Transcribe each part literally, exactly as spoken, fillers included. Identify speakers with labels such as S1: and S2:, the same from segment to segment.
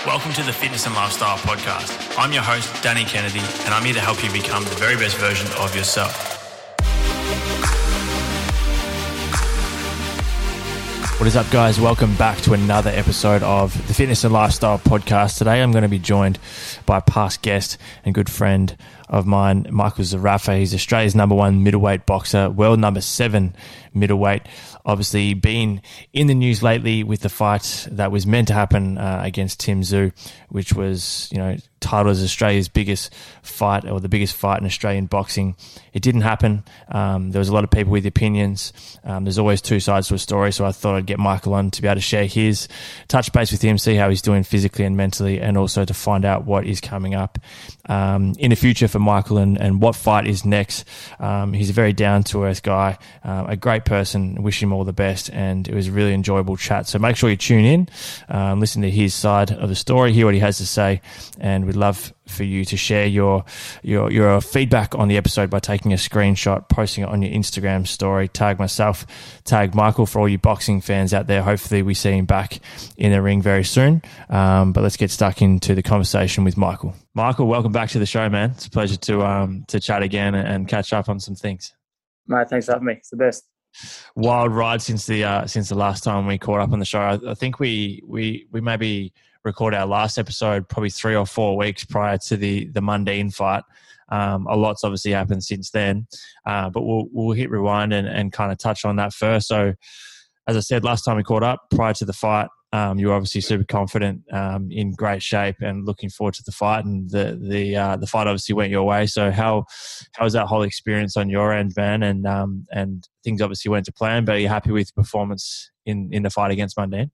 S1: Welcome to the Fitness and Lifestyle Podcast. I'm your host, Danny Kennedy, and I'm here to help you become the very best version of yourself. What is up, guys? Welcome back to another episode of the Fitness and Lifestyle Podcast. Today I'm going to be joined by a past guest and good friend of mine, Michael Zerafa. He's Australia's number one middleweight boxer, world number seven middleweight. Obviously been in the news lately with the fight that was meant to happen uh, against Tim Tszyu, which was, you know, titled as Australia's biggest fight or the biggest fight in Australian boxing. It didn't happen. Um, there was a lot of people with opinions. Um, there's always two sides to a story, so I thought I'd get Michael on to be able to share his, touch base with him, see how he's doing physically and mentally, and also to find out what is coming up um, in the future for Michael and, and what fight is next. Um, he's a very down-to-earth guy, um, a great person. Wish him all the best, and it was a really enjoyable chat. So make sure you tune in, um, listen to his side of the story, hear what he has to say, and we'd love for you to share your your your feedback on the episode by taking a screenshot, posting it on your Instagram story, tag myself, tag Michael. For all you boxing fans out there, hopefully we see him back in the ring very soon. Um, but let's get stuck into the conversation with Michael. Michael, welcome back to the show, man. It's a pleasure to um to chat again and, and catch up on some things.
S2: Mate, thanks for having me. It's the best.
S1: Wild ride since the uh, since the last time we caught up on the show. I, I think we we we maybe recorded our last episode probably three or four weeks prior to the the Mundine fight. Um, a lot's obviously happened since then, uh, but we'll we'll hit rewind and, and kind of touch on that first. So, as I said, last time we caught up prior to the fight, um, you were obviously super confident, um, in great shape, and looking forward to the fight. And the the uh, the fight obviously went your way. So how how was that whole experience on your end, man? And um and things obviously went to plan, but are you happy with the performance in in the fight against Mundine?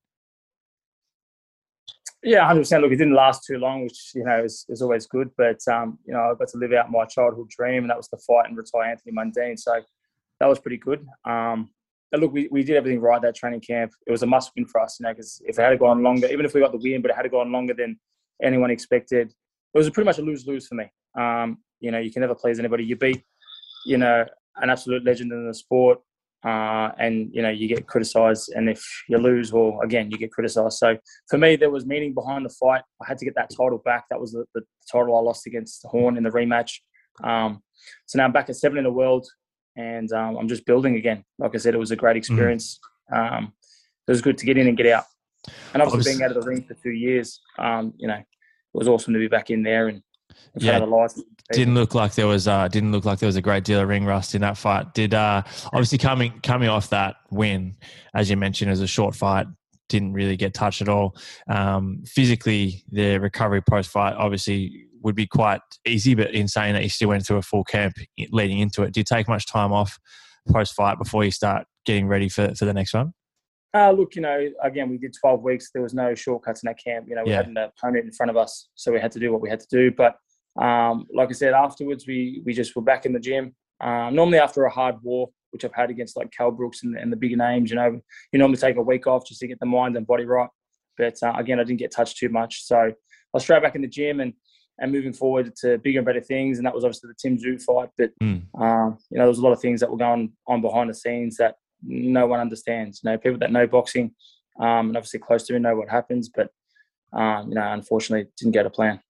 S2: Yeah, one hundred percent. Look, it didn't last too long, which, you know, is, is always good. But, um, you know, I got to live out my childhood dream, and that was to fight and retire Anthony Mundine. So that was pretty good. Um, but look, we, we did everything right that training camp. It was a must win for us, you know, because if it had gone longer, even if we got the win, but it had gone longer than anyone expected, it was pretty much a lose-lose for me. Um, you know, you can never please anybody. You beat, you know, an absolute legend in the sport. Uh, and, you know, you get criticised, and if you lose, well, again, you get criticised. So for me, there was meaning behind the fight. I had to get that title back. That was the, the title I lost against Horn in the rematch. Um, so now I'm back at seven in the world, and um, I'm just building again. Like I said, it was a great experience. Mm. Um, it was good to get in and get out. And obviously, obviously being out of the ring for two years, um, you know, it was awesome to be back in there and
S1: yeah, didn't look like there was uh, didn't look like there was a great deal of ring rust in that fight. Did uh, obviously coming coming off that win, as you mentioned, as a short fight, didn't really get touched at all. Um, physically, the recovery post fight obviously would be quite easy, but in saying that you still went through a full camp leading into it, did you take much time off post fight before you start getting ready for for the next one?
S2: Uh, look, you know, again, we did twelve weeks. There was no shortcuts in that camp. You know, we yeah. had an opponent in front of us, so we had to do what we had to do. But um, like I said, afterwards, we we just were back in the gym. Um, normally after a hard war, which I've had against like Cal Brooks and, and the bigger names, you know, you normally take a week off just to get the mind and body right. But uh, again, I didn't get touched too much. So I was straight back in the gym and, and moving forward to bigger and better things. And that was obviously the Tim Tszyu fight. But, mm. um, you know, there was a lot of things that were going on behind the scenes that no one understands. You know, people that know boxing um, and obviously close to me know what happens, but um, you know, unfortunately, it didn't go to plan.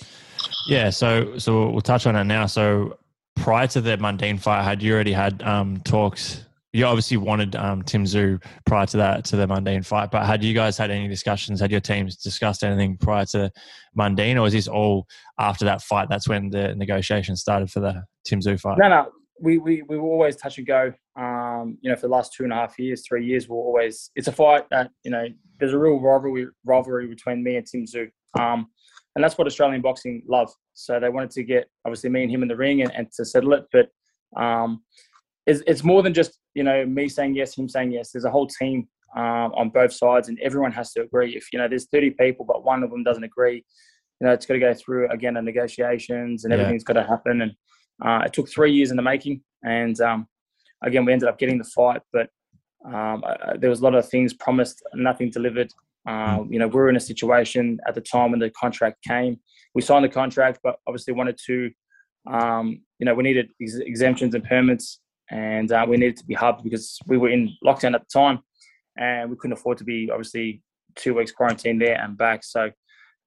S1: Yeah, so so we'll touch on it now. So prior to the Mundine fight, had you already had um, talks? You obviously wanted um, Tim Tszyu prior to that to the Mundine fight, but had you guys had any discussions? Had your teams discussed anything prior to Mundine, or was this all after that fight? That's when the negotiations started for the Tim Tszyu fight.
S2: No, no. We, we we were always touch and go. Um, you know, for the last two and a half years, three years, we're always. It's a fight that, you know, there's a real rivalry rivalry between me and Tim Tszyu, um, and that's what Australian boxing love. So they wanted to get obviously me and him in the ring and, and to settle it. But um, it's it's more than just, you know, me saying yes, him saying yes. There's a whole team um, on both sides, and everyone has to agree. If, you know, there's thirty people, but one of them doesn't agree, you know, it's got to go through again the negotiations, and yeah. everything's got to happen. And Uh, it took three years in the making, and um, again, we ended up getting the fight, but um, uh, there was a lot of things promised, nothing delivered. Uh, you know, we were in a situation at the time when the contract came. We signed the contract, but obviously wanted to, um, you know, we needed ex- exemptions and permits, and uh, we needed to be hubbed because we were in lockdown at the time, and we couldn't afford to be obviously two weeks quarantine there and back. So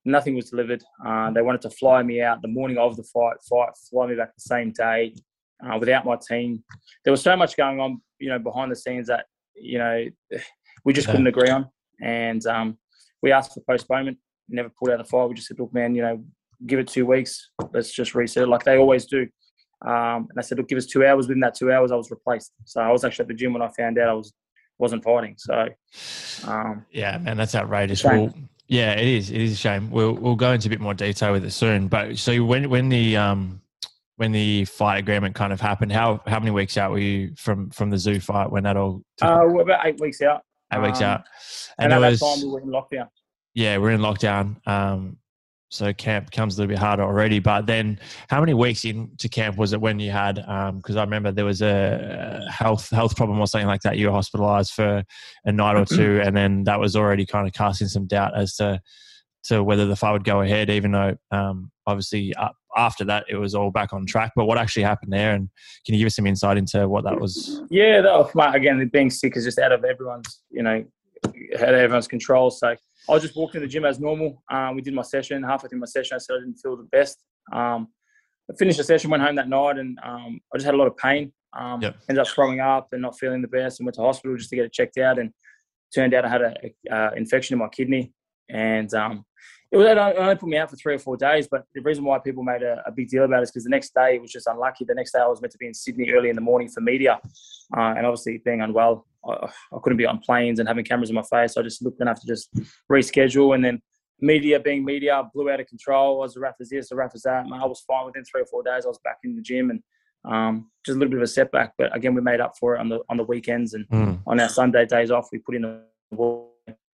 S2: nothing was delivered. Uh, they wanted to fly me out the morning of the fight, fight, fly me back the same day uh, without my team. There was so much going on, you know, behind the scenes that, you know, we just yeah. couldn't agree on. And um, we asked for postponement, never pulled out the fight. We just said, look, man, you know, give it two weeks. Let's just reset it like they always do. Um, and I said, look, give us two hours. Within that two hours, I was replaced. So I was actually at the gym when I found out I was, wasn't fighting. So, um,
S1: yeah, man, that's outrageous. Well, yeah, it is. It is a shame. We'll we'll go into a bit more detail with it soon. But so when when the um when the fight agreement kind of happened, how how many weeks out were you from from the Zoo fight when that all? Took
S2: uh, we're about eight weeks out.
S1: Eight um, weeks out,
S2: and, and at was, that time we were in lockdown.
S1: Yeah, we're in lockdown. Um, so camp becomes a little bit harder already. But then, how many weeks into camp was it when you had? Because um, I remember there was a health health problem or something like that. You were hospitalised for a night or two, and then that was already kind of casting some doubt as to to whether the fight would go ahead. Even though, um, obviously, uh, after that it was all back on track. But what actually happened there? And can you give us some insight into what that was?
S2: Yeah, that was, again, being sick is just out of everyone's, you know, out of everyone's control. So I just walked in the gym as normal. Um, we did my session. Halfway through my session, I said I didn't feel the best. Um, I finished the session, went home that night, and um, I just had a lot of pain. Um, yep. Ended up throwing up and not feeling the best, and went to hospital just to get it checked out. And turned out I had an uh, infection in my kidney, and um, it was it only put me out for three or four days. But the reason why people made a, a big deal about it is because the next day it was just unlucky. The next day I was meant to be in Sydney early in the morning for media, uh, and obviously being unwell, I, I couldn't be on planes and having cameras in my face. So I just looked and have to just reschedule. And then media being media, blew out of control. I was a ref as this, a ref as that. I was fine within three or four days. I was back in the gym, and um, just a little bit of a setback. But again, we made up for it on the on the weekends and mm. on our Sunday days off. We put in a wall.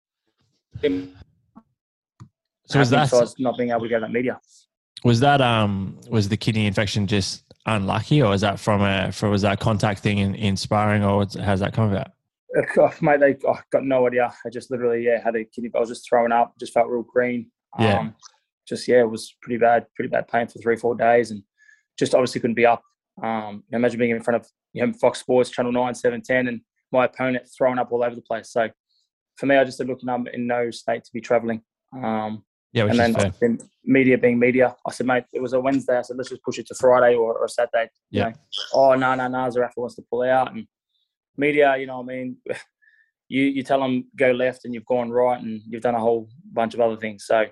S1: So was that
S2: not being able to go to that media?
S1: Was that um was the kidney infection just unlucky, or was that from a for was that contact thing in, in sparring, or how's that come about?
S2: Oh, mate, they oh, got no idea. I just literally yeah had a kidney. I was just throwing up. Just felt real green.
S1: Yeah.
S2: Um, just yeah, it was pretty bad. Pretty bad pain for three four days, and just obviously couldn't be up. Um, imagine being in front of you know Fox Sports, Channel Nine, Seven Ten, and my opponent throwing up all over the place. So for me, I just said, look, I'm in no state to be travelling. Um,
S1: Yeah, which
S2: and
S1: is
S2: then
S1: fair.
S2: Media being media, I said, mate, it was a Wednesday. I said, let's just push it to Friday or, or Saturday.
S1: Yeah.
S2: You know, oh, no, no, no, Zerafa wants to pull out. And media, you know what I mean? You you tell them go left and you've gone right and you've done a whole bunch of other things. So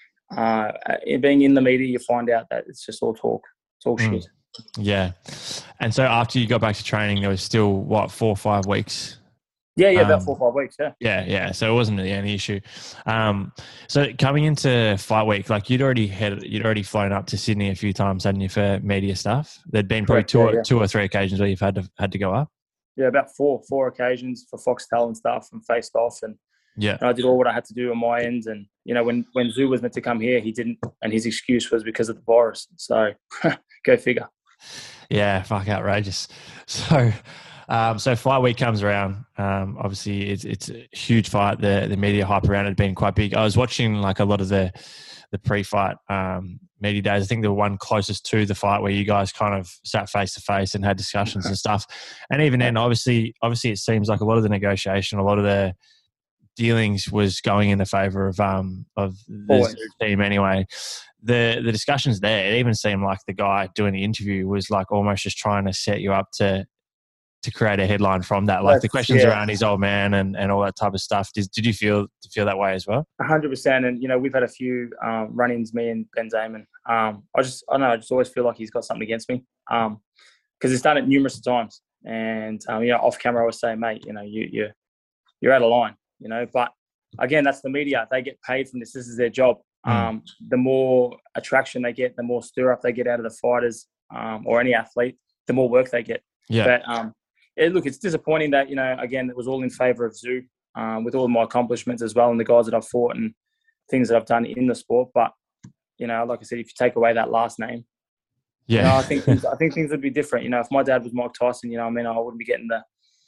S2: uh, being in the media, you find out that it's just all talk. It's all mm. shit.
S1: Yeah. And so after you got back to training, there was still, what, four or five weeks?
S2: Yeah, yeah, about um, four or five weeks, yeah.
S1: Yeah, yeah. So it wasn't really any issue. Um, so coming into fight week, like you'd already had, you'd already flown up to Sydney a few times, hadn't you, for media stuff? There'd been probably two,
S2: yeah,
S1: or,
S2: yeah.
S1: two or three occasions where you've had to had to go up.
S2: Yeah, about four, four occasions for Foxtel and stuff, and faced off, and
S1: yeah,
S2: and I did all what I had to do on my end. And you know, when when Zoo was meant to come here, he didn't, and his excuse was because of the virus. So go figure.
S1: Yeah, fuck, outrageous. So. Um, so fight week comes around. Um, obviously, it's it's a huge fight. The the media hype around it had been quite big. I was watching like a lot of the the pre-fight um, media days. I think the one closest to the fight where you guys kind of sat face to face and had discussions and stuff. And even then, obviously, obviously, it seems like a lot of the negotiation, a lot of the dealings was going in the favour of um of the team anyway. The the discussions there, it even seemed like the guy doing the interview was like almost just trying to set you up to. to create a headline from that, like That's, the questions yeah. around his old man and, and all that type of stuff. Did, did you feel feel that way as well?
S2: A hundred percent. And, you know, we've had a few um, run-ins, me and Ben Damon. Um, I just, I don't know, I just always feel like he's got something against me because um, he's done it numerous times. And, um, you know, off camera, I was saying, mate, you know, you, you, you're out of line, you know, but again, that's the media. They get paid from this. This is their job. Mm. Um, the more attraction they get, the more stir up they get out of the fighters um, or any athlete, the more work they get.
S1: Yeah.
S2: But, um, It, look, it's disappointing that, you know, again, it was all in favour of Zoo um, with all of my accomplishments as well and the guys that I've fought and things that I've done in the sport. But, you know, like I said, if you take away that last name,
S1: yeah,
S2: you know, I think things, I think things would be different. You know, if my dad was Mike Tyson, you know, I mean, I wouldn't be getting the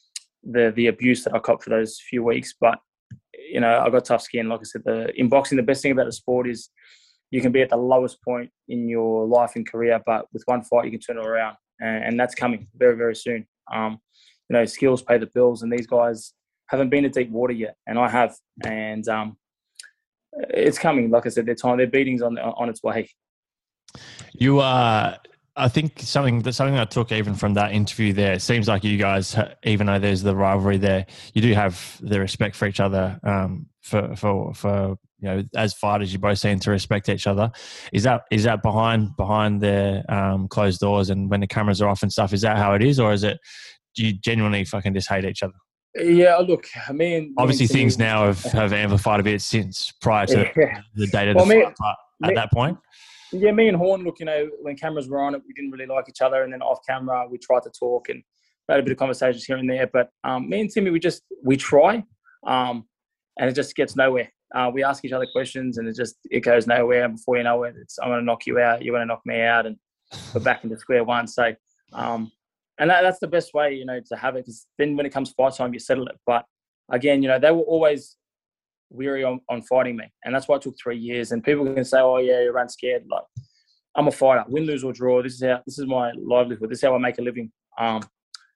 S2: the the abuse that I copped for those few weeks. But, you know, I got tough skin. Like I said, the, in boxing, the best thing about the sport is you can be at the lowest point in your life and career, but with one fight, you can turn it around. And, and that's coming very, very soon. Um, you know, skills pay the bills, and these guys haven't been in deep water yet, and I have. And um, It's coming. Like I said, their time, their beating's on on its way.
S1: You are. Uh, I think something that something I took even from that interview there. It seems like you guys, even though there's the rivalry there, you do have the respect for each other. Um, for for for you know, as fighters, you both seem to respect each other. Is that is that behind behind the um, closed doors and when the cameras are off and stuff? Is that how it is, or is it? Do you genuinely fucking just hate each other?
S2: Yeah, look, me and
S1: obviously
S2: me and
S1: things
S2: Timmy,
S1: now have, have amplified a bit since prior to
S2: yeah.
S1: the date of
S2: well,
S1: the
S2: me,
S1: fight. But at
S2: me,
S1: that point,
S2: yeah, me and Horn, look, you know, when cameras were on it, we didn't really like each other, and then off camera, we tried to talk and had a bit of conversations here and there. But um, me and Timmy, we just we try, um, and it just gets nowhere. Uh, we ask each other questions, and it just it goes nowhere. And before you know it, it's I'm going to knock you out, you're going to knock me out, and we're back into square one. So, um, and that, that's the best way, you know, to have it. Because then when it comes fight time, you settle it. But again, you know, they were always weary on, on fighting me, and that's why it took three years. And people can say, "Oh, yeah, you ran scared." Like, I'm a fighter, win, lose, or draw. This is how this is my livelihood. This is how I make a living. Um,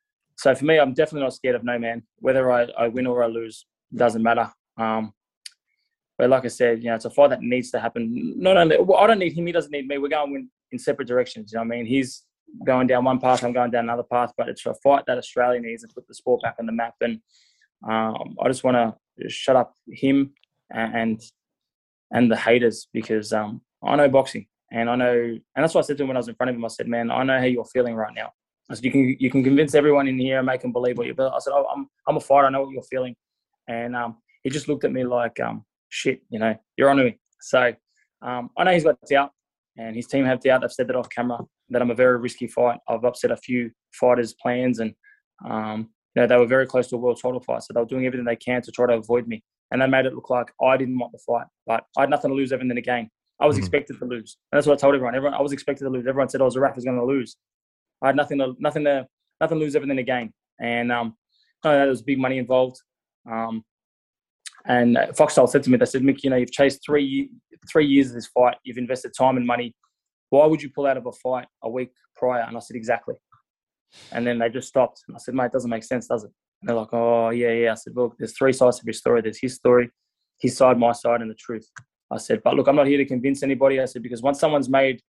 S2: so for me, I'm definitely not scared of no man. Whether I, I win or I lose, doesn't matter. Um, but like I said, you know, it's a fight that needs to happen. Not only well, I don't need him; he doesn't need me. We're going in, in separate directions. You know what I mean? He's going down one path, I'm going down another path. But it's a fight that Australia needs to put the sport back on the map. And um, I just want to shut up him and and the haters, because um, I know boxing, and I know, and that's what I said to him when I was in front of him. I said, "Man, I know how you're feeling right now." I said, "You can you can convince everyone in here and make them believe what you're." I said, oh, "I'm I'm a fighter. I know what you're feeling," and um, he just looked at me like, um, "Shit, you know, you're on to me." So um, I know he's got doubt, and his team have doubt. They've said that off camera, that I'm a very risky fight. I've upset a few fighters' plans, and um, you know, they were very close to a world title fight, so they were doing everything they can to try to avoid me. And they made it look like I didn't want the fight. But I had nothing to lose, everything to gain. I was mm-hmm. expected to lose. And that's what I told everyone. Everyone, I was expected to lose. Everyone said, "Oh, Zaraf is going to lose." I had nothing to, nothing to, nothing to lose, everything to gain. And um, I know there was big money involved. Um, and Foxtel said to me, they said, "Mick, you know, you've chased three, three years of this fight. You've invested time and money. Why would you pull out of a fight a week prior?" And I said, "Exactly." And then they just stopped. And I said, "Mate, it doesn't make sense, does it?" And they're like, "Oh, yeah, yeah." I said, "Look, there's three sides to his story. There's his story, his side, my side, and the truth." I said, "But look, I'm not here to convince anybody." I said, "Because once someone's made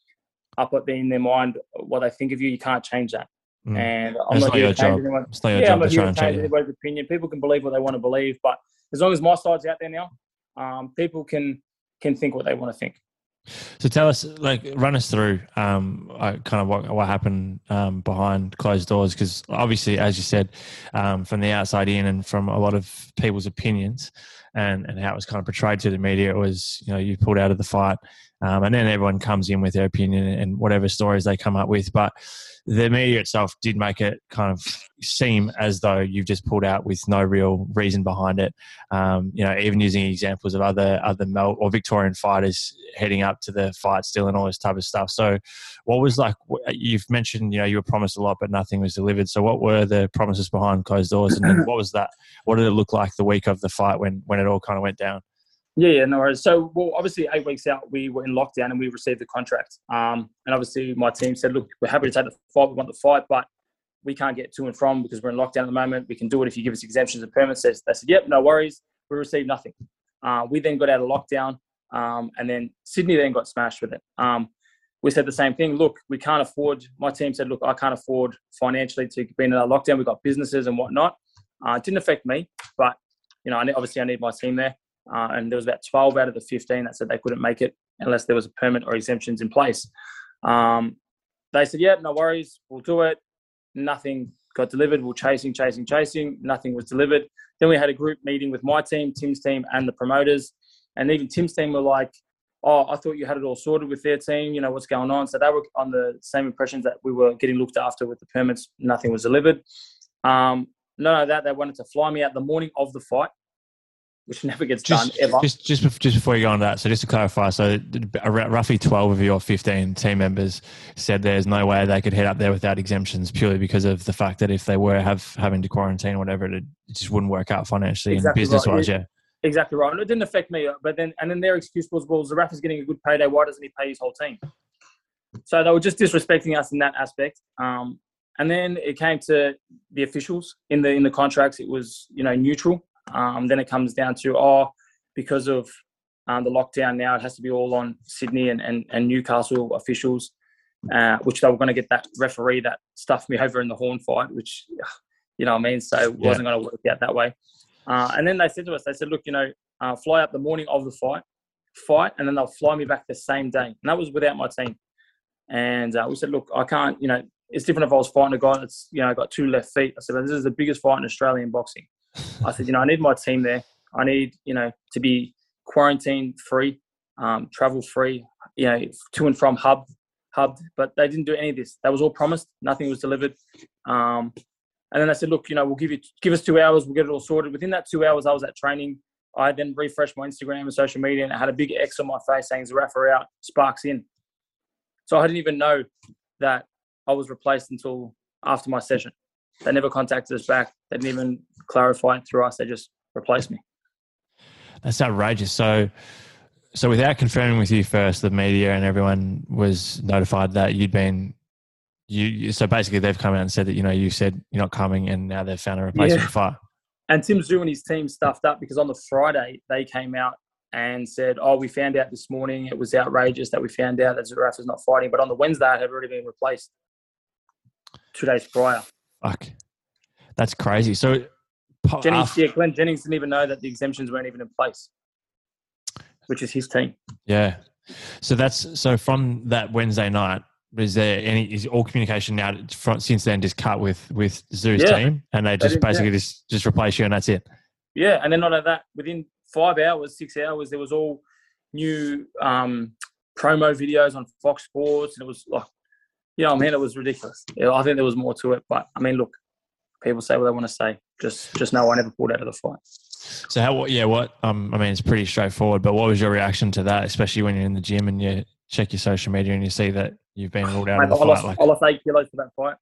S2: up in their mind what they think of you, you can't change that." Mm. And I'm
S1: not,
S2: not here
S1: to change anyone. It's not your
S2: yeah,
S1: job
S2: I'm not
S1: to
S2: here
S1: try
S2: to
S1: and
S2: change
S1: change
S2: anybody's opinion. People can believe what they want to believe, but as long as my side's out there now, um, people can can think what they want to think.
S1: So tell us, like, run us through um, kind of what, what happened um, behind closed doors, because obviously, as you said, um, from the outside in and from a lot of people's opinions and, and how it was kind of portrayed to the media, it was, you know, you pulled out of the fight um, and then everyone comes in with their opinion and whatever stories they come up with. But the media itself did make it kind of seem as though you've just pulled out with no real reason behind it. Um, you know, even using examples of other other Mel or Victorian fighters heading up to the fight still and all this type of stuff. So what was like, you've mentioned, you know, you were promised a lot, but nothing was delivered. So what were the promises behind closed doors? And then what was that? What did it look like the week of the fight when, when it all kind of went down?
S2: Yeah, yeah, no worries. So, well, obviously, eight weeks out, we were in lockdown and we received the contract. Um, and obviously, my team said, "Look, we're happy to take the fight. We want the fight, but we can't get to and from because we're in lockdown at the moment. We can do it if you give us exemptions and permits." They said, "Yep, no worries." We received nothing. Uh, we then got out of lockdown, um, and then Sydney then got smashed with it. Um, we said the same thing. Look, we can't afford. My team said, "Look, I can't afford financially to be in a lockdown. We've got businesses and whatnot." Uh, it didn't affect me, but you know, obviously, I need my team there. Uh, and there was about twelve out of the fifteen that said they couldn't make it unless there was a permit or exemptions in place. Um, they said, "Yeah, no worries, we'll do it." Nothing got delivered. We're chasing, chasing, chasing. Nothing was delivered. Then we had a group meeting with my team, Tim's team, and the promoters. And even Tim's team were like, "Oh, I thought you had it all sorted with their team. You know, what's going on?" So they were on the same impressions that we were getting looked after with the permits. Nothing was delivered. Um, none of that. They wanted to fly me out the morning of the fight, which never gets
S1: just,
S2: done ever.
S1: Just, just, just before you go on that, so just to clarify, so roughly twelve of your fifteen team members said there's no way they could head up there without exemptions, purely because of the fact that if they were have having to quarantine or whatever, it, it just wouldn't work out financially
S2: exactly
S1: and business-wise.
S2: Right.
S1: Yeah,
S2: exactly right. And it didn't affect me, but then and then their excuse was, "Well, Zaraf is getting a good payday. Why doesn't he pay his whole team?" So they were just disrespecting us in that aspect. Um, and then it came to the officials in the in the contracts. It was, you know, neutral. Um, then it comes down to, oh, because of um, the lockdown now, it has to be all on Sydney and, and, and Newcastle officials, uh, which they were going to get that referee that stuffed me over in the Horn fight, which, you know what I mean? So it wasn't yeah. going to work out that way. Uh, and then they said to us, they said, look, you know, uh, fly up the morning of the fight, fight, and then they'll fly me back the same day. And that was without my team. And uh, we said, look, I can't, you know, it's different if I was fighting a guy that's, you know, got two left feet. I said, well, this is the biggest fight in Australian boxing. I said, you know, I need my team there. I need, you know, to be quarantine free, um, travel free, you know, to and from hub, hub. But they didn't do any of this. That was all promised. Nothing was delivered. Um, and then they said, look, you know, we'll give you, give us two hours. We'll get it all sorted. Within that two hours, I was at training. I then refreshed my Instagram and social media, and I had a big X on my face saying, Zerafa out, Sparks in. So I didn't even know that I was replaced until after my session. They never contacted us back. They didn't even clarify it through us. They just replaced me.
S1: That's outrageous. So, so without confirming with you first, the media and everyone was notified that you'd been, you. So basically, they've come out and said that, you know, you said you're not coming, and now they've found a replacement
S2: yeah.
S1: fight.
S2: And Tim Tszyu and his team stuffed up because on the Friday they came out and said, oh, we found out this morning it was outrageous that we found out that Zerafa's not fighting. But on the Wednesday, it had already been replaced two days prior.
S1: Fuck. That's crazy. So
S2: Jennings,
S1: after,
S2: yeah, Glenn Jennings didn't even know that the exemptions weren't even in place, which is his team.
S1: Yeah. So that's, so from that Wednesday night, is there any, is all communication now from, since then just cut with, with Tszyu's
S2: yeah.
S1: team, and they just
S2: they
S1: basically
S2: yeah.
S1: just, just replace you and that's it?
S2: Yeah. And then not only that, within five hours, six hours, there was all new um, promo videos on Fox Sports. And it was like, you know, I mean, it was ridiculous. I think there was more to it. But, I mean, look, people say what they want to say. Just just know I never pulled out of the fight.
S1: So, how? yeah, what? Um, I mean, it's pretty straightforward. But what was your reaction to that, especially when you're in the gym and you check your social media and you see that you've been ruled out
S2: Mate,
S1: of the
S2: I
S1: fight?
S2: lost,
S1: like...
S2: I lost eight kilos for that fight.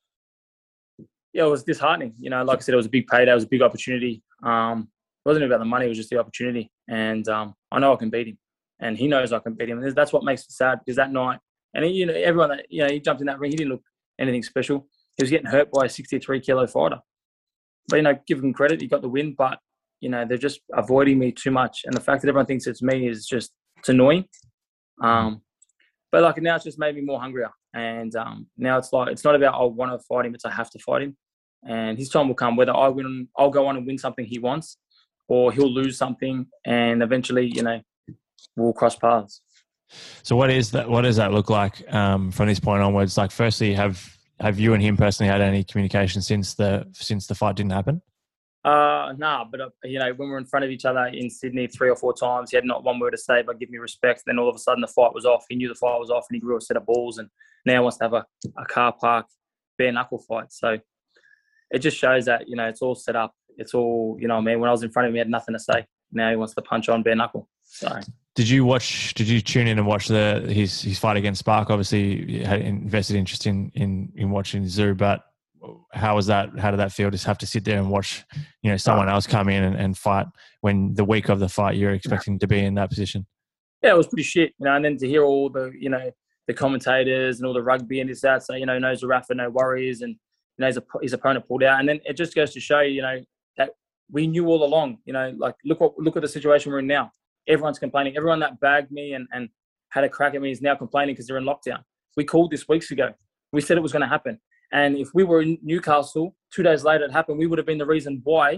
S2: Yeah, it was disheartening. You know, like I said, it was a big payday. It was a big opportunity. Um, it wasn't about the money. It was just the opportunity. And um, I know I can beat him. And he knows I can beat him. And that's what makes it sad, because that night, and he, you know, everyone that, you know, he jumped in that ring, he didn't look anything special. He was getting hurt by a sixty-three kilo fighter. But, you know, give him credit. He got the win. But, you know, they're just avoiding me too much. And the fact that everyone thinks it's me is just, it's annoying. Um, but, like, now it's just made me more hungrier. And um, now it's like, it's not about I want to fight him. It's I have to fight him. And his time will come. Whether I win, I'll go on and win something he wants, or he'll lose something, and eventually, you know, we'll cross paths.
S1: So what is that? What does that look like um, from this point onwards? Like, firstly, have have you and him personally had any communication since the since the fight didn't happen?
S2: Uh, nah, but uh, you know, when we're in front of each other in Sydney three or four times, he had not one word to say but give me respect. Then all of a sudden, the fight was off. He knew the fight was off, and he grew a set of balls, and now wants to have a, a car park bare knuckle fight. So it just shows that, you know, it's all set up. It's all, you know what I mean? When I was in front of him, he had nothing to say. Now he wants to punch on bare knuckle. So, did you
S1: watch? Did you tune in and watch the his his fight against Spark? Obviously, you had invested interest in in in watching Tszyu, but how was that? How did that feel? Just have to sit there and watch, you know, someone else come in and, and fight when the week of the fight you're expecting to be in that position?
S2: Yeah, it was pretty shit, you know. And then to hear all the, you know, the commentators and all the rugby and this that say, you know, no Zerafa, no worries, and you know, his, his opponent pulled out, and then it just goes to show you, you know, that we knew all along. You know, like look what look at the situation we're in now. Everyone's complaining. Everyone that bagged me and, and had a crack at me is now complaining because they're in lockdown. We called this weeks ago. We said it was going to happen. And if we were in Newcastle, two days later it happened, we would have been the reason why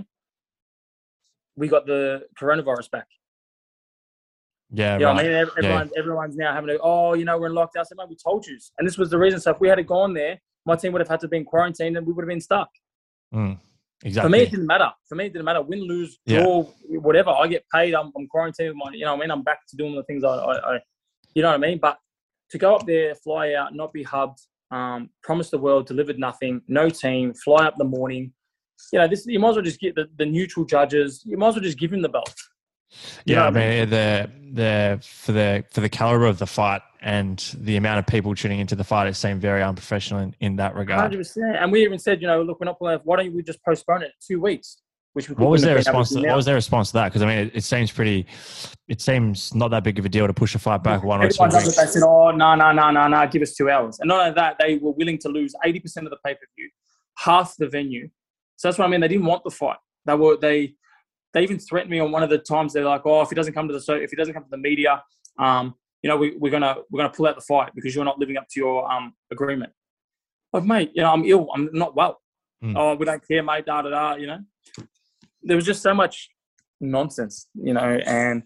S2: we got the coronavirus back.
S1: Yeah,
S2: you know
S1: right.
S2: what I mean? Everyone, yeah. Everyone's now having to, oh, you know, we're in lockdown. I said, mate, we told you. And this was the reason. So if we had gone there, my team would have had to be in quarantine and we would have been stuck.
S1: Mm. Exactly.
S2: For me, it didn't matter. For me, it didn't matter. Win, lose, draw, yeah. whatever. I get paid. I'm, I'm quarantined with my, you know what I mean? I'm back to doing the things I, I, I, you know what I mean? But to go up there, fly out, not be hubbed, um, promise the world, delivered nothing, no team, fly up the morning. You know, this, you might as well just get the, the neutral judges. You might as well just give him the belt.
S1: You yeah, I mean, the the for the for the caliber of the fight and the amount of people tuning into the fight, it seemed very unprofessional in, in that regard.
S2: one hundred percent. And we even said, you know, look, we're not playing. Why don't we just postpone it two weeks? Which we
S1: what was their response? To, what was their response to that? Because I mean, it, it seems pretty. It seems not that big of a deal to push a fight back one or two weeks.
S2: They said, "Oh, no, no, no, no, no, give us two hours." And not only that, they were willing to lose eighty percent of the pay per view, half the venue. So that's what I mean. They didn't want the fight. They were they. they even threatened me on one of the times. They're like, "Oh, if he doesn't come to the so if he doesn't come to the media, um, you know, we, we're gonna we're gonna pull out the fight because you're not living up to your um agreement." Like, mate, you know, I'm ill. I'm not well. Mm. Oh, we don't care, mate. Da da da. You know, there was just so much nonsense, you know, and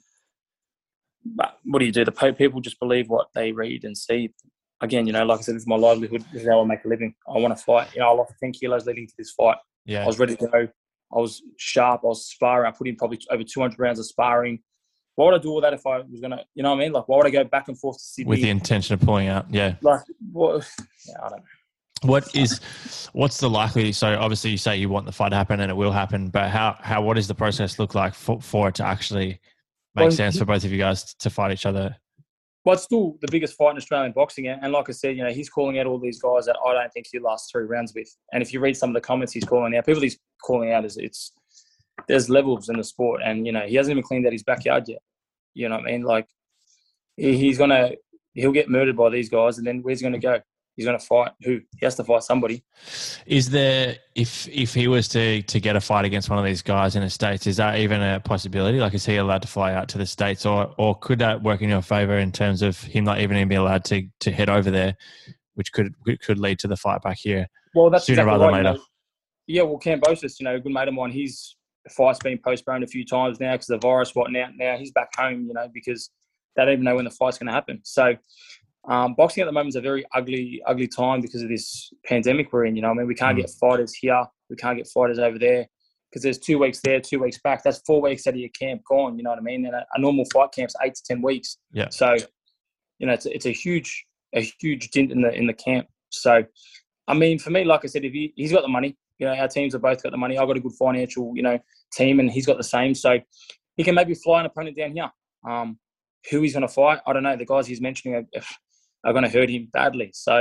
S2: but what do you do? The people just believe what they read and see. Again, you know, like I said, this is my livelihood. This is how I make a living. I want to fight. You know, I lost ten kilos leading to this fight.
S1: Yeah.
S2: I was ready to go. I was sharp. I was sparring. I put in probably over two hundred rounds of sparring. Why would I do all that if I was going to, you know what I mean? Like, why would I go back and forth to Sydney?
S1: With the intention of pulling out, yeah.
S2: Like, what? Yeah, I don't know.
S1: What is, what's the likely, so obviously you say you want the fight to happen and it will happen, but how, how what does the process look like for, for it to actually make well, sense for both of you guys to fight each other?
S2: Well, it's still the biggest fight in Australian boxing. And like I said, you know, he's calling out all these guys that I don't think he'll last three rounds with. And if you read some of the comments he's calling out, people he's calling out, is it's, there's levels in the sport. And, you know, he hasn't even cleaned out his backyard yet. You know what I mean? Like, he, he's going to, he'll get murdered by these guys. And then where's he going to go? He's going to fight who? He has to fight somebody.
S1: Is there, if if he was to, to get a fight against one of these guys in the States, is that even a possibility? Like, is he allowed to fly out to the States, or or could that work in your favour in terms of him not even being allowed to, to head over there, which could could lead to the fight back here
S2: well, that's
S1: sooner
S2: exactly
S1: rather
S2: right,
S1: than later?
S2: You know? Yeah, well, Kambosos, you know, a good mate of mine, his fight's been postponed a few times now because of the virus, what now, now he's back home, you know, because they don't even know when the fight's going to happen. So, Um, boxing at the moment is a very ugly, ugly time because of this pandemic we're in. You know, I mean, we can't mm. get fighters here, we can't get fighters over there because there's two weeks there, two weeks back. That's four weeks out of your camp gone. You know what I mean? And a, a normal fight camp's eight to ten weeks.
S1: Yeah.
S2: So, you know, it's it's a huge, a huge dent in the in the camp. So, I mean, for me, like I said, if he he's got the money, you know, our teams have both got the money. I've got a good financial, you know, team, and he's got the same. So, he can maybe fly an opponent down here. Um, who he's going to fight, I don't know. The guys he's mentioning are, are going to hurt him badly. So,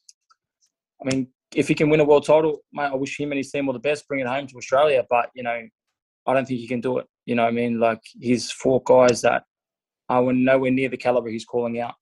S2: I mean, if he can win a world title, mate, I wish him and his team all the best, bring it home to Australia. But, you know, I don't think he can do it. You know what I mean? Like, he's four guys that are nowhere near the caliber he's calling out.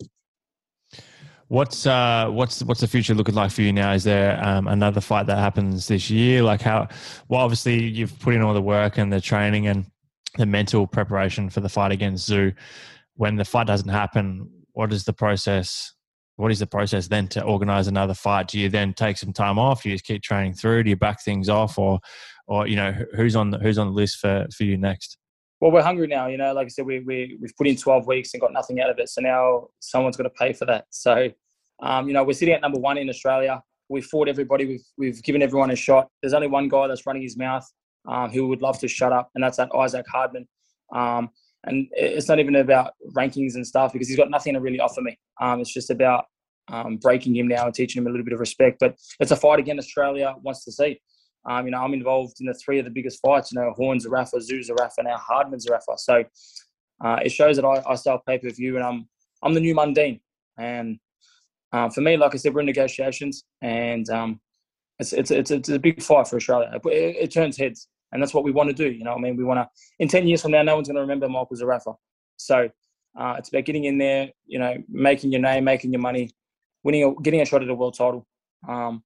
S1: What's uh what's what's the future looking like for you now? Is there um, another fight that happens this year? Like how? Well, obviously you've put in all the work and the training and the mental preparation for the fight against Tszyu. When the fight doesn't happen, what is the process? What is the process then to organise another fight? Do you then take some time off? Do you just keep training through? Do you back things off, or or you know who's on the, who's on the list for for you next?
S2: Well, we're hungry now. You know, like I said, we, we, we've put in twelve weeks and got nothing out of it. So now someone's got to pay for that. So, um, you know, we're sitting at number one in Australia. We've fought everybody. We've we've given everyone a shot. There's only one guy that's running his mouth um, who would love to shut up, and that's that Isaac Hardman. Um, and it's not even about rankings and stuff because he's got nothing to really offer me. Um, it's just about um, breaking him now and teaching him a little bit of respect. But it's a fight again Australia wants to see. Um, you know, I'm involved in the three of the biggest fights. You know, Horn Zerafa, Tszyu Zerafa, and now Hardman Zerafa. So uh, it shows that I, I sell pay-per-view, and I'm I'm the new Mundine. And uh, for me, like I said, we're in negotiations, and um, it's it's it's it's a big fight for Australia. It, it, it turns heads, and that's what we want to do. You know, I mean, we want to. In ten years from now, no one's going to remember Michael Zerafa. So uh, it's about getting in there. You know, making your name, making your money, winning, a, getting a shot at a world title, um,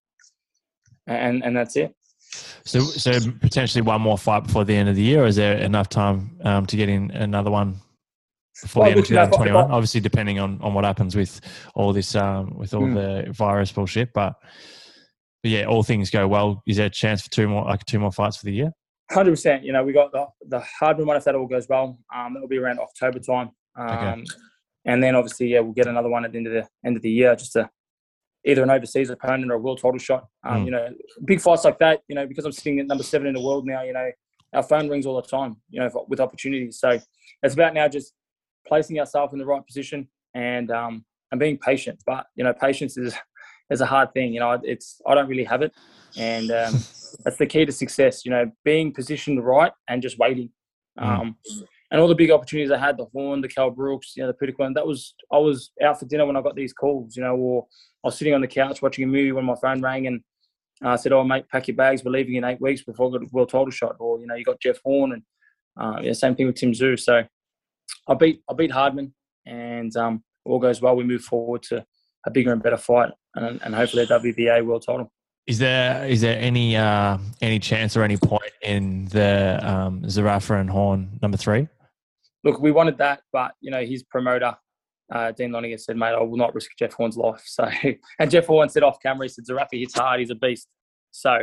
S2: and and that's it.
S1: So, so potentially one more fight before the end of the year, or is there enough time um, to get in another one before well, the end of twenty twenty-one? Obviously, depending on, on what happens with all this, um, with all mm. the virus bullshit. But, but yeah, all things go well. Is there a chance for two more, like two more fights for the year?
S2: one hundred percent. You know, we got the the Hardman one if that all goes well. Um, that will be around October time. Um, okay. And then obviously, yeah, we'll get another one at the end of the end of the year, just to. Either an overseas opponent or a world title shot. Um, mm. You know, big fights like that, you know, because I'm sitting at number seven in the world now, you know, our phone rings all the time, you know, with opportunities. So it's about now just placing ourselves in the right position and um, and being patient. But, you know, patience is is a hard thing. You know, it's I don't really have it. And um, that's the key to success, you know, being positioned right and just waiting. Mm. Um, and all the big opportunities I had, the Horn, the Cal Brooks, you know, the Pittiquin, that was, I was out for dinner when I got these calls, you know, or I was sitting on the couch watching a movie when my phone rang and I uh, said, oh, mate, pack your bags. We're leaving in eight weeks before I got a world title shot. Or, you know, you got Jeff Horn and uh, yeah, same thing with Tim Tszyu. So I beat I beat Hardman and um, all goes well. We move forward to a bigger and better fight and, and hopefully a W B A world title.
S1: Is there is there any uh, any chance or any point in the um, Zerafa and Horn number three?
S2: Look, we wanted that, but you know, his promoter, uh, Dean Loninger, said, "Mate, I will not risk Jeff Horn's life." So, and Jeff Horn said off camera, he said, "Zerafa hits hard. He's a beast." So,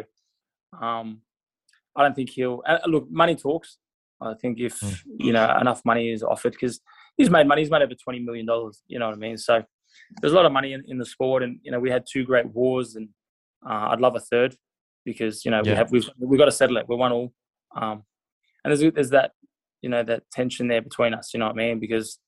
S2: um, I don't think he'll uh, look. Money talks. I think if mm. you know enough money is offered, because he's made money. He's made over twenty million dollars. You know what I mean? So, there's a lot of money in, in the sport, and you know, we had two great wars, and uh, I'd love a third, because you know yeah. we have we've we've got to settle it. We won all, um, and there's there's that you know that tension there between us. You know what I mean? Because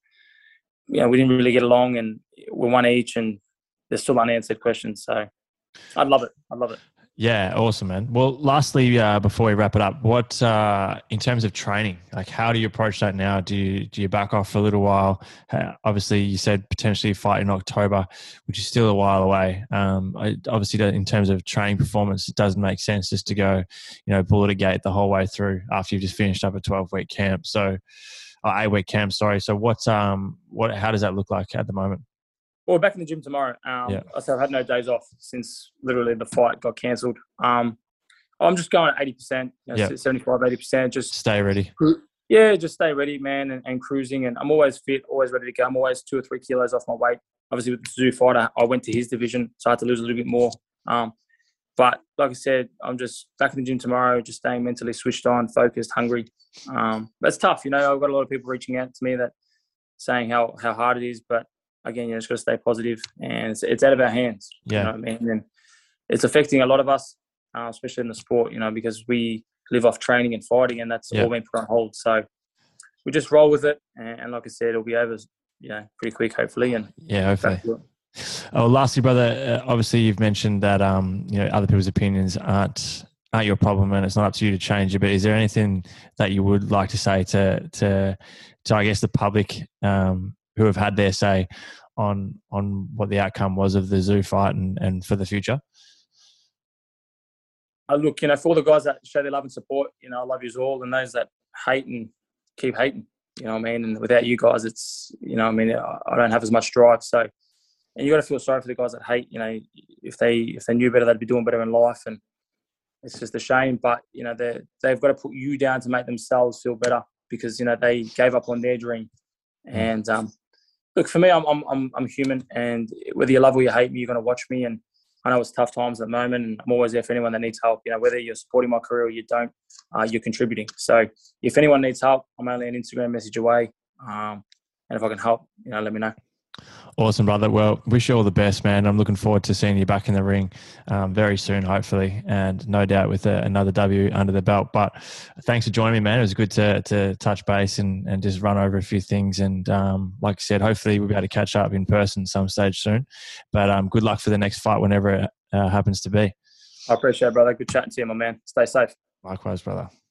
S2: you know we didn't really get along, and we're one each, and there's still unanswered questions. So I'd love it. I'd love it.
S1: Yeah, awesome, man. Well, lastly, uh, before we wrap it up, what uh, in terms of training, like how do you approach that now? Do you do you back off for a little while? Uh, obviously, you said potentially fight in October, which is still a while away. Um, I, obviously, in terms of training performance, it doesn't make sense just to go, you know, bullet a gate the whole way through after you've just finished up a twelve week camp. So, uh, eight week camp, sorry. So, what's um, what? How does that look like at the moment?
S2: Well, we're back in the gym tomorrow. Um, yeah. So I've had no days off since literally the fight got cancelled. Um, I'm just going at eighty percent, you know, yeah. seventy-five, eighty percent. Just
S1: stay ready.
S2: Yeah, just stay ready, man, and, and cruising. And I'm always fit, always ready to go. I'm always two or three kilos off my weight. Obviously, with the Zoo fighter, I went to his division, so I had to lose a little bit more. Um, but like I said, I'm just back in the gym tomorrow, just staying mentally switched on, focused, hungry. Um, that's tough. You know, I've got a lot of people reaching out to me that saying how, how hard it is, but again, you just got to stay positive, and it's, it's out of our hands.
S1: Yeah.
S2: You know what I mean? And it's affecting a lot of us, uh, especially in the sport, you know, because we live off training and fighting, and that's yeah. all been put on hold. So we just roll with it. And, and like I said, it'll be over, you know, pretty quick, hopefully. And
S1: yeah, hopefully. Oh, lastly, brother, uh, obviously you've mentioned that, um, you know, other people's opinions aren't, aren't your problem, and it's not up to you to change it. But is there anything that you would like to say to, to, to I guess, the public, um, who have had their say on on what the outcome was of the Zoo fight and, and for the future?
S2: Uh, look, you know, for all the guys that show their love and support, you know, I love you all, and those that hate and keep hating, you know what I mean? And without you guys, it's, you know, I mean, I don't have as much drive. So, and you got to feel sorry for the guys that hate, you know, if they if they knew better, they'd be doing better in life. And it's just a shame, but, you know, they they've got to put you down to make themselves feel better, because, you know, they gave up on their dream. And, um, look, for me, I'm I'm I'm I'm human, and whether you love or you hate me, you're going to watch me. And I know it's tough times at the moment, and I'm always there for anyone that needs help. You know, whether you're supporting my career or you don't, uh, you're contributing. So if anyone needs help, I'm only an Instagram message away. Um, and if I can help, you know, let me know.
S1: Awesome, brother. Well, wish you all the best, man. I'm looking forward to seeing you back in the ring um, very soon, hopefully, and no doubt with a, another W under the belt. But thanks for joining me, man. It was good to to touch base and, and just run over a few things. And um, like I said, hopefully we'll be able to catch up in person some stage soon. But um, good luck for the next fight whenever it uh, happens to be.
S2: I appreciate it, brother. Good chatting to you, my man. Stay safe.
S1: Likewise, brother.